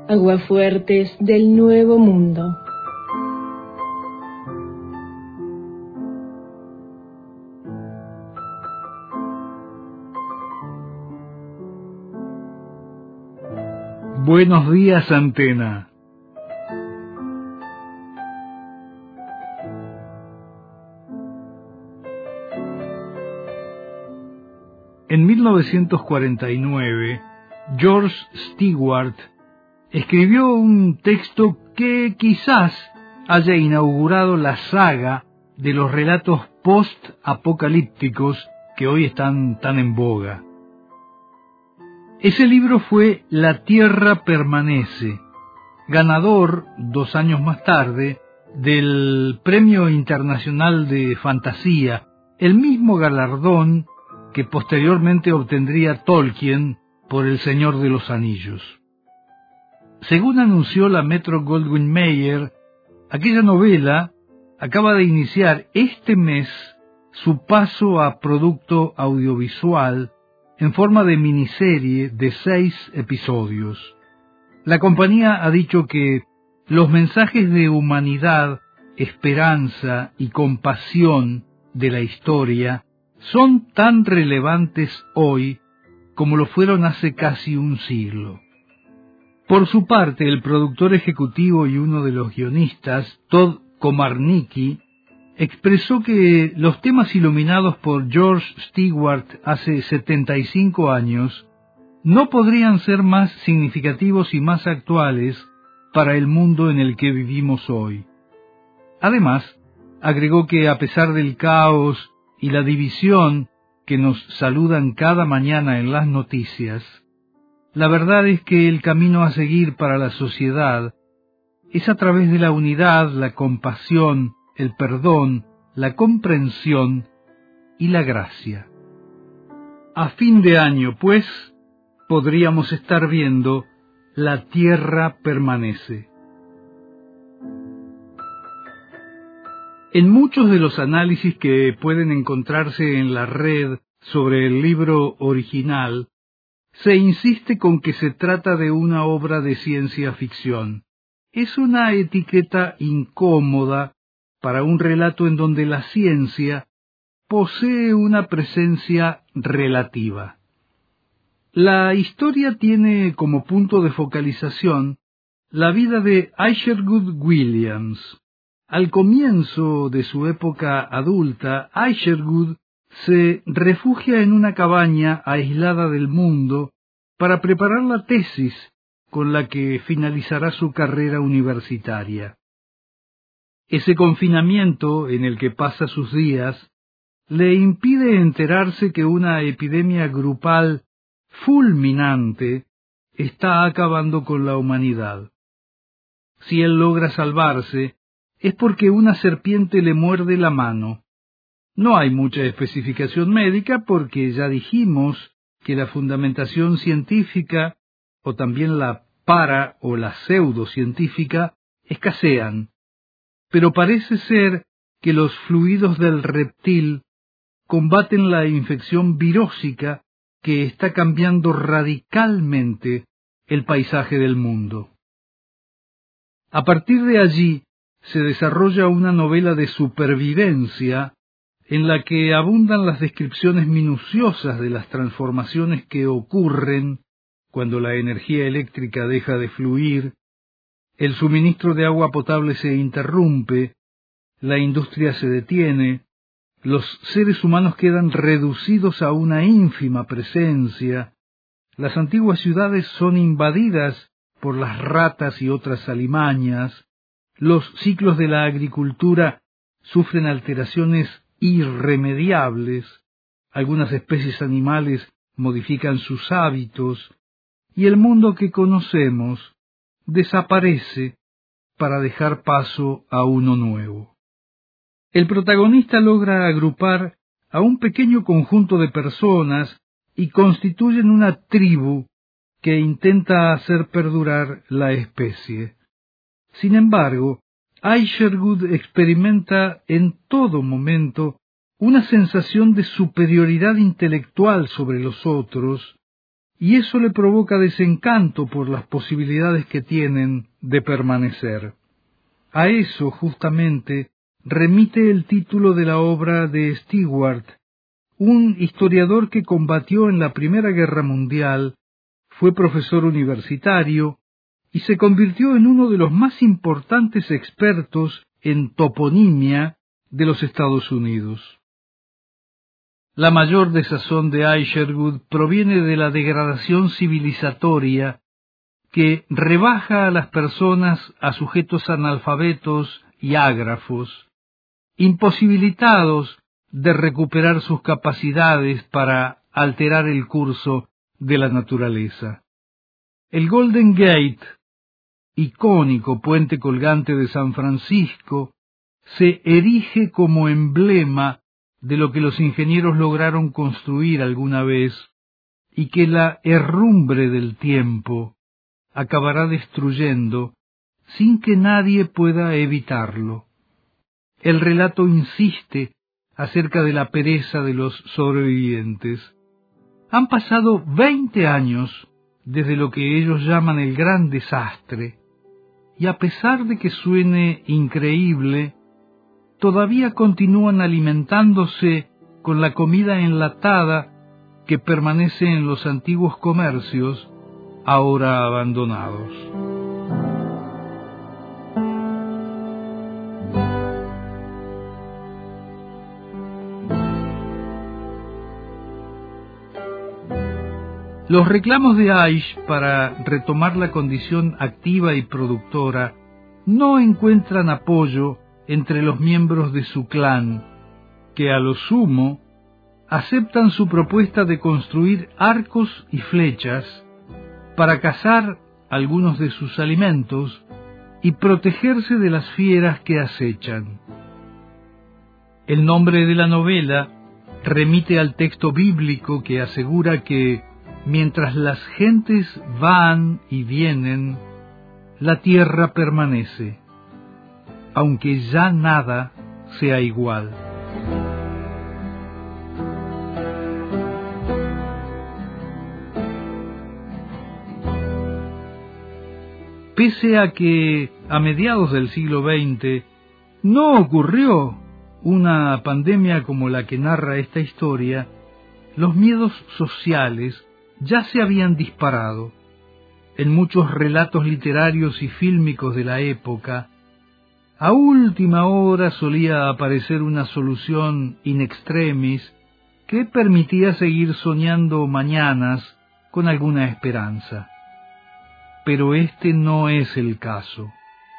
Aguafuertes del Nuevo Mundo. Buenos días, Antena. En 1949, George Stewart escribió un texto que quizás haya inaugurado la saga de los relatos post-apocalípticos que hoy están tan en boga. Ese libro fue La Tierra Permanece, ganador 2 años más tarde del Premio Internacional de Fantasía, el mismo galardón que posteriormente obtendría Tolkien por El Señor de los Anillos. Según anunció la Metro-Goldwyn-Mayer, aquella novela acaba de iniciar este mes su paso a producto audiovisual en forma de miniserie de 6 episodios. La compañía ha dicho que los mensajes de humanidad, esperanza y compasión de la historia son tan relevantes hoy como lo fueron hace casi un siglo. Por su parte, el productor ejecutivo y uno de los guionistas, Todd Komarnicki, expresó que los temas iluminados por George Stewart hace 75 años no podrían ser más significativos y más actuales para el mundo en el que vivimos hoy. Además, agregó que a pesar del caos y la división que nos saludan cada mañana en las noticias, la verdad es que el camino a seguir para la sociedad es a través de la unidad, la compasión, el perdón, la comprensión y la gracia. A fin de año, pues, podríamos estar viendo La Tierra Permanece. En muchos de los análisis que pueden encontrarse en la red sobre el libro original, se insiste con que se trata de una obra de ciencia ficción. Es una etiqueta incómoda para un relato en donde la ciencia posee una presencia relativa. La historia tiene como punto de focalización la vida de Isherwood Williams. Al comienzo de su época adulta, Isherwood se refugia en una cabaña aislada del mundo para preparar la tesis con la que finalizará su carrera universitaria. Ese confinamiento en el que pasa sus días le impide enterarse que una epidemia grupal fulminante está acabando con la humanidad. Si él logra salvarse, es porque una serpiente le muerde la mano. No hay mucha especificación médica porque ya dijimos que la fundamentación científica, o también la para o la pseudocientífica, escasean, pero parece ser que los fluidos del reptil combaten la infección virósica que está cambiando radicalmente el paisaje del mundo. A partir de allí se desarrolla una novela de supervivencia en la que abundan las descripciones minuciosas de las transformaciones que ocurren cuando la energía eléctrica deja de fluir, el suministro de agua potable se interrumpe, la industria se detiene, los seres humanos quedan reducidos a una ínfima presencia, las antiguas ciudades son invadidas por las ratas y otras alimañas, los ciclos de la agricultura sufren alteraciones irremediables, algunas especies animales modifican sus hábitos, y el mundo que conocemos desaparece para dejar paso a uno nuevo. El protagonista logra agrupar a un pequeño conjunto de personas y constituyen una tribu que intenta hacer perdurar la especie. Sin embargo, Isherwood experimenta en todo momento una sensación de superioridad intelectual sobre los otros y eso le provoca desencanto por las posibilidades que tienen de permanecer. A eso, justamente, remite el título de la obra de Stewart, un historiador que combatió en la Primera Guerra Mundial, fue profesor universitario y se convirtió en uno de los más importantes expertos en toponimia de los Estados Unidos. La mayor desazón de Isherwood proviene de la degradación civilizatoria que rebaja a las personas a sujetos analfabetos y ágrafos, imposibilitados de recuperar sus capacidades para alterar el curso de la naturaleza. El Golden Gate, icónico puente colgante de San Francisco, se erige como emblema de lo que los ingenieros lograron construir alguna vez y que la herrumbre del tiempo acabará destruyendo sin que nadie pueda evitarlo. El relato insiste acerca de la pereza de los sobrevivientes. Han pasado 20 años desde lo que ellos llaman el gran desastre, y a pesar de que suene increíble, todavía continúan alimentándose con la comida enlatada que permanece en los antiguos comercios, ahora abandonados. Los reclamos de Aish para retomar la condición activa y productora no encuentran apoyo entre los miembros de su clan, que a lo sumo aceptan su propuesta de construir arcos y flechas para cazar algunos de sus alimentos y protegerse de las fieras que acechan. El nombre de la novela remite al texto bíblico que asegura que mientras las gentes van y vienen, la tierra permanece, aunque ya nada sea igual. Pese a que a mediados del siglo XX no ocurrió una pandemia como la que narra esta historia, los miedos sociales ya se habían disparado. En muchos relatos literarios y fílmicos de la época, a última hora solía aparecer una solución in extremis que permitía seguir soñando mañanas con alguna esperanza. Pero este no es el caso.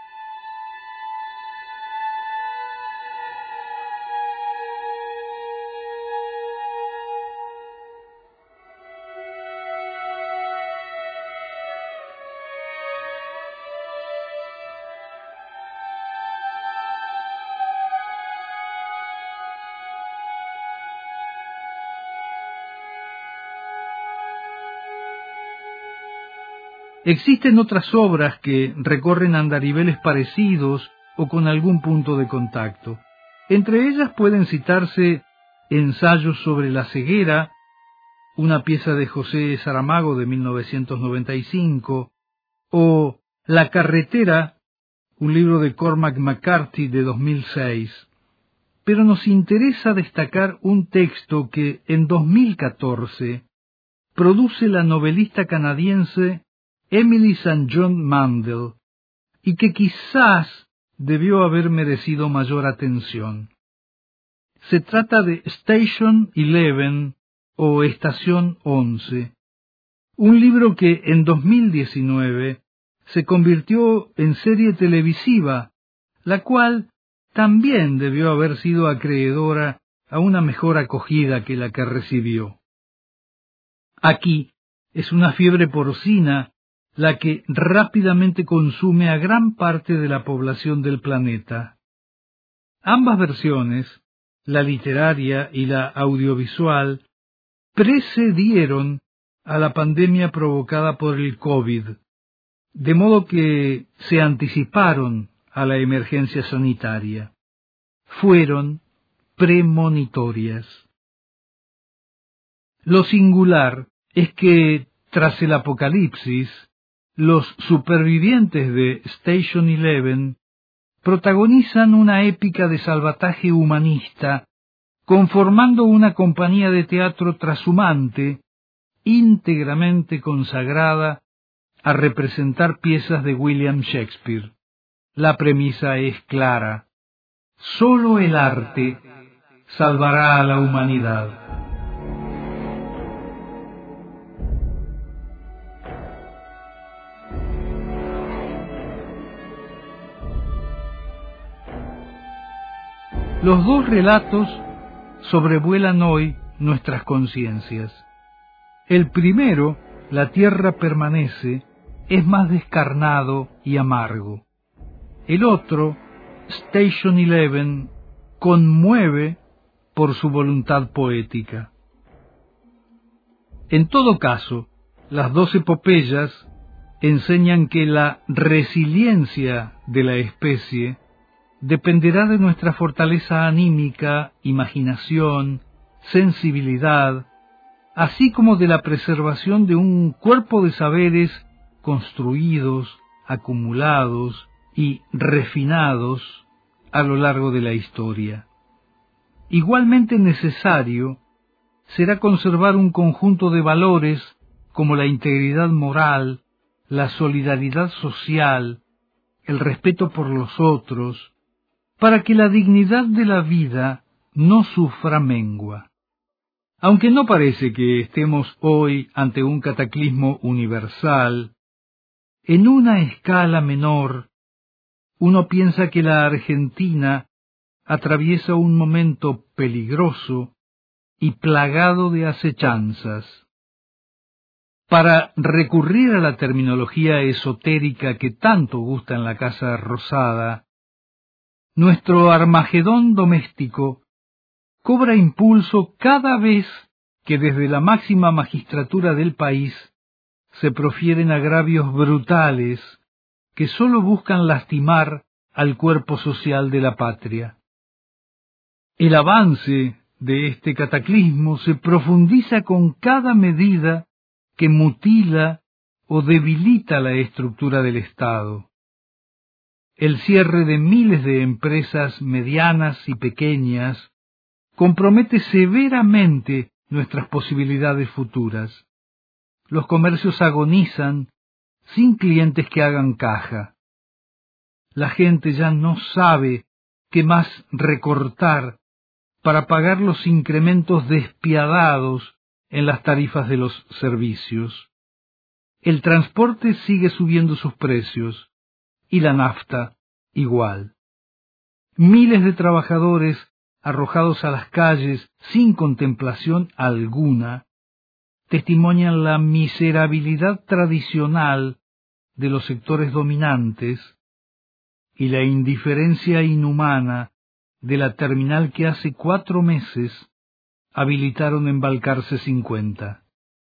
Existen otras obras que recorren andariveles parecidos o con algún punto de contacto. Entre ellas pueden citarse Ensayos sobre la ceguera, una pieza de José Saramago de 1995, o La carretera, un libro de Cormac McCarthy de 2006. Pero nos interesa destacar un texto que en 2014 produce la novelista canadiense Emily St. John Mandel, y que quizás debió haber merecido mayor atención. Se trata de Station 11 o Estación 11, un libro que en 2019 se convirtió en serie televisiva, la cual también debió haber sido acreedora a una mejor acogida que la que recibió. Aquí es una fiebre porcina la que rápidamente consume a gran parte de la población del planeta. Ambas versiones, la literaria y la audiovisual, precedieron a la pandemia provocada por el COVID, de modo que se anticiparon a la emergencia sanitaria. Fueron premonitorias. Lo singular es que Tras el apocalipsis, los supervivientes de Station 11 protagonizan una épica de salvataje humanista, conformando una compañía de teatro trashumante, íntegramente consagrada a representar piezas de William Shakespeare. La premisa es clara: solo el arte salvará a la humanidad. Los dos relatos sobrevuelan hoy nuestras conciencias. El primero, La Tierra permanece, es más descarnado y amargo. El otro, Station 11, conmueve por su voluntad poética. En todo caso, las dos epopeyas enseñan que la resiliencia de la especie dependerá de nuestra fortaleza anímica, imaginación, sensibilidad, así como de la preservación de un cuerpo de saberes construidos, acumulados y refinados a lo largo de la historia. Igualmente necesario será conservar un conjunto de valores como la integridad moral, la solidaridad social, el respeto por los otros, para que la dignidad de la vida no sufra mengua. Aunque no parece que estemos hoy ante un cataclismo universal, en una escala menor, uno piensa que la Argentina atraviesa un momento peligroso y plagado de acechanzas. Para recurrir a la terminología esotérica que tanto gusta en la Casa Rosada, nuestro Armagedón doméstico cobra impulso cada vez que desde la máxima magistratura del país se profieren agravios brutales que sólo buscan lastimar al cuerpo social de la patria. El avance de este cataclismo se profundiza con cada medida que mutila o debilita la estructura del Estado. El cierre de miles de empresas medianas y pequeñas compromete severamente nuestras posibilidades futuras. Los comercios agonizan sin clientes que hagan caja. La gente ya no sabe qué más recortar para pagar los incrementos despiadados en las tarifas de los servicios. El transporte sigue subiendo sus precios, y la nafta igual. Miles de trabajadores arrojados a las calles sin contemplación alguna testimonian la miserabilidad tradicional de los sectores dominantes y la indiferencia inhumana de la terminal que hace 4 meses habilitaron en Balcarce 50.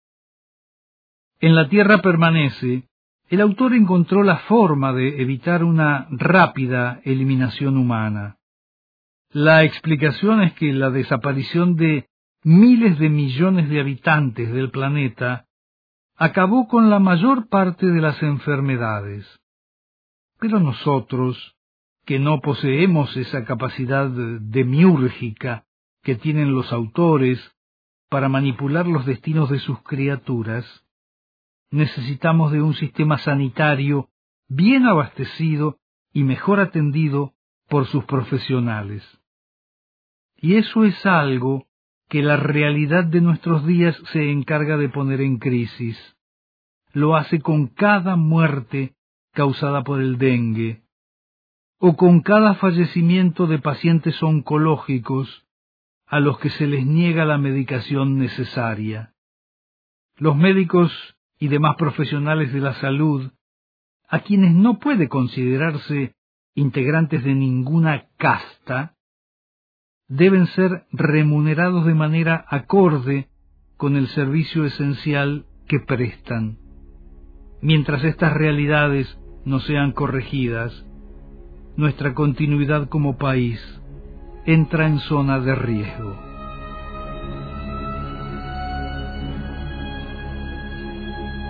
En La Tierra permanece, el autor encontró la forma de evitar una rápida eliminación humana. La explicación es que la desaparición de miles de millones de habitantes del planeta acabó con la mayor parte de las enfermedades. Pero nosotros, que no poseemos esa capacidad demiúrgica que tienen los autores para manipular los destinos de sus criaturas, necesitamos de un sistema sanitario bien abastecido y mejor atendido por sus profesionales. Y eso es algo que la realidad de nuestros días se encarga de poner en crisis. Lo hace con cada muerte causada por el dengue, o con cada fallecimiento de pacientes oncológicos a los que se les niega la medicación necesaria. Los médicos y demás profesionales de la salud, a quienes no puede considerarse integrantes de ninguna casta, deben ser remunerados de manera acorde con el servicio esencial que prestan. Mientras estas realidades no sean corregidas, nuestra continuidad como país entra en zona de riesgo.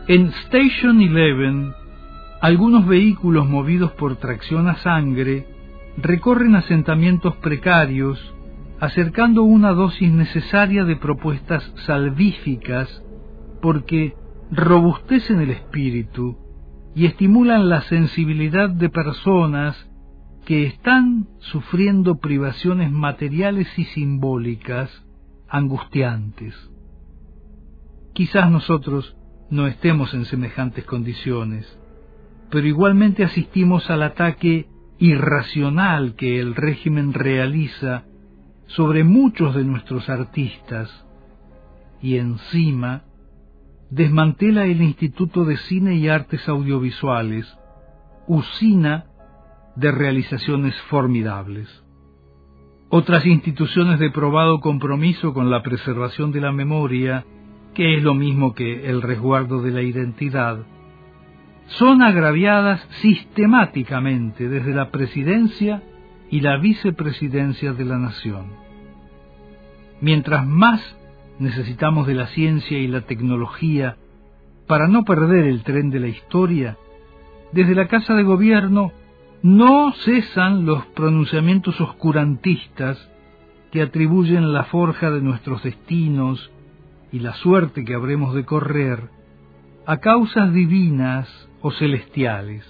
En Station 11, algunos vehículos movidos por tracción a sangre recorren asentamientos precarios, acercando una dosis necesaria de propuestas salvíficas porque robustecen el espíritu y estimulan la sensibilidad de personas que están sufriendo privaciones materiales y simbólicas angustiantes. Quizás nosotros no estemos en semejantes condiciones, pero igualmente asistimos al ataque irracional que el régimen realiza sobre muchos de nuestros artistas y encima desmantela el Instituto de Cine y Artes Audiovisuales, usina de realizaciones formidables. Otras instituciones de probado compromiso con la preservación de la memoria, que es lo mismo que el resguardo de la identidad, son agraviadas sistemáticamente desde la presidencia y la vicepresidencia de la nación. Mientras más necesitamos de la ciencia y la tecnología para no perder el tren de la historia, desde la Casa de Gobierno no cesan los pronunciamientos oscurantistas que atribuyen la forja de nuestros destinos y la suerte que habremos de correr a causas divinas o celestiales.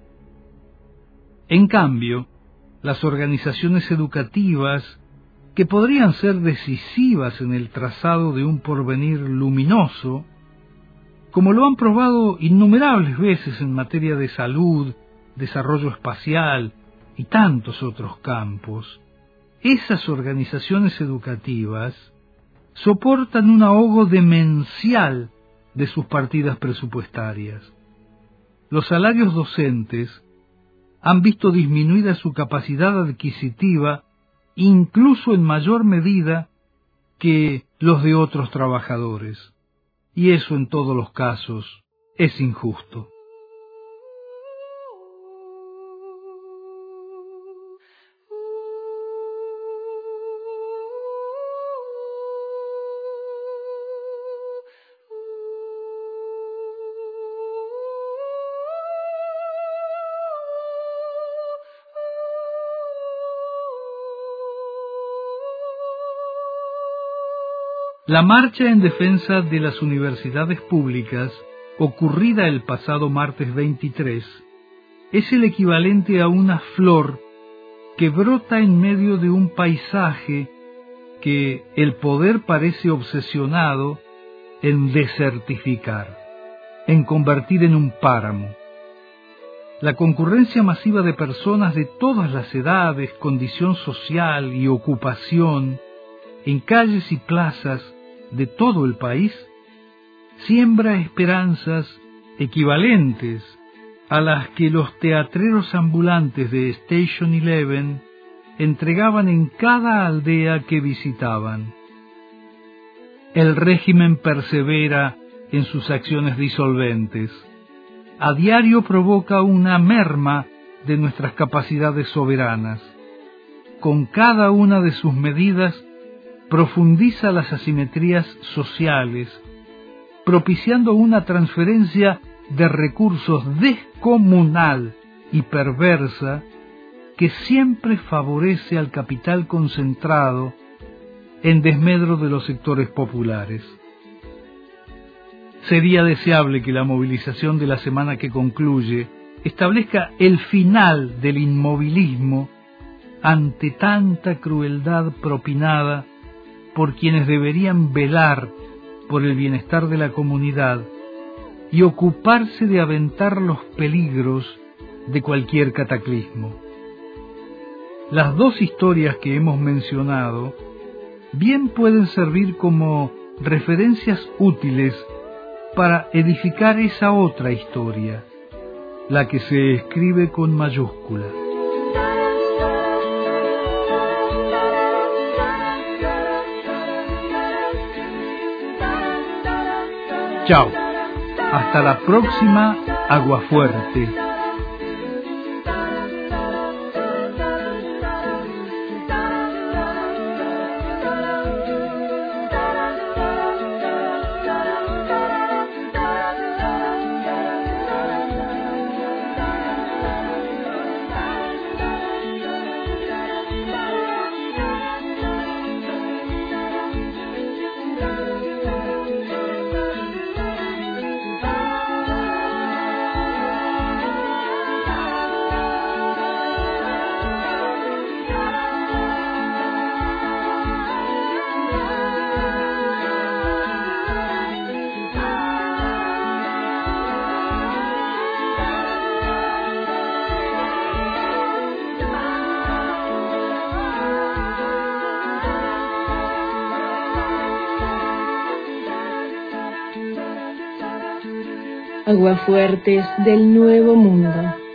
En cambio, las organizaciones educativas, que podrían ser decisivas en el trazado de un porvenir luminoso, como lo han probado innumerables veces en materia de salud, desarrollo espacial y tantos otros campos, esas organizaciones educativas soportan un ahogo demencial de sus partidas presupuestarias. Los salarios docentes han visto disminuida su capacidad adquisitiva incluso en mayor medida que los de otros trabajadores, y eso en todos los casos es injusto. La marcha en defensa de las universidades públicas, ocurrida el pasado martes 23, es el equivalente a una flor que brota en medio de un paisaje que el poder parece obsesionado en desertificar, en convertir en un páramo. La concurrencia masiva de personas de todas las edades, condición social y ocupación, en calles y plazas de todo el país, siembra esperanzas equivalentes a las que los teatreros ambulantes de Station 11 entregaban en cada aldea que visitaban. El régimen persevera en sus acciones disolventes. A diario provoca una merma de nuestras capacidades soberanas. Con cada una de sus medidas profundiza las asimetrías sociales, propiciando una transferencia de recursos descomunal y perversa que siempre favorece al capital concentrado en desmedro de los sectores populares. Sería deseable que la movilización de la semana que concluye establezca el final del inmovilismo ante tanta crueldad propinada por quienes deberían velar por el bienestar de la comunidad y ocuparse de aventar los peligros de cualquier cataclismo. Las dos historias que hemos mencionado bien pueden servir como referencias útiles para edificar esa otra historia, la que se escribe con mayúscula. Chao. Hasta la próxima Aguafuerte. Aguafuertes del Nuevo Mundo.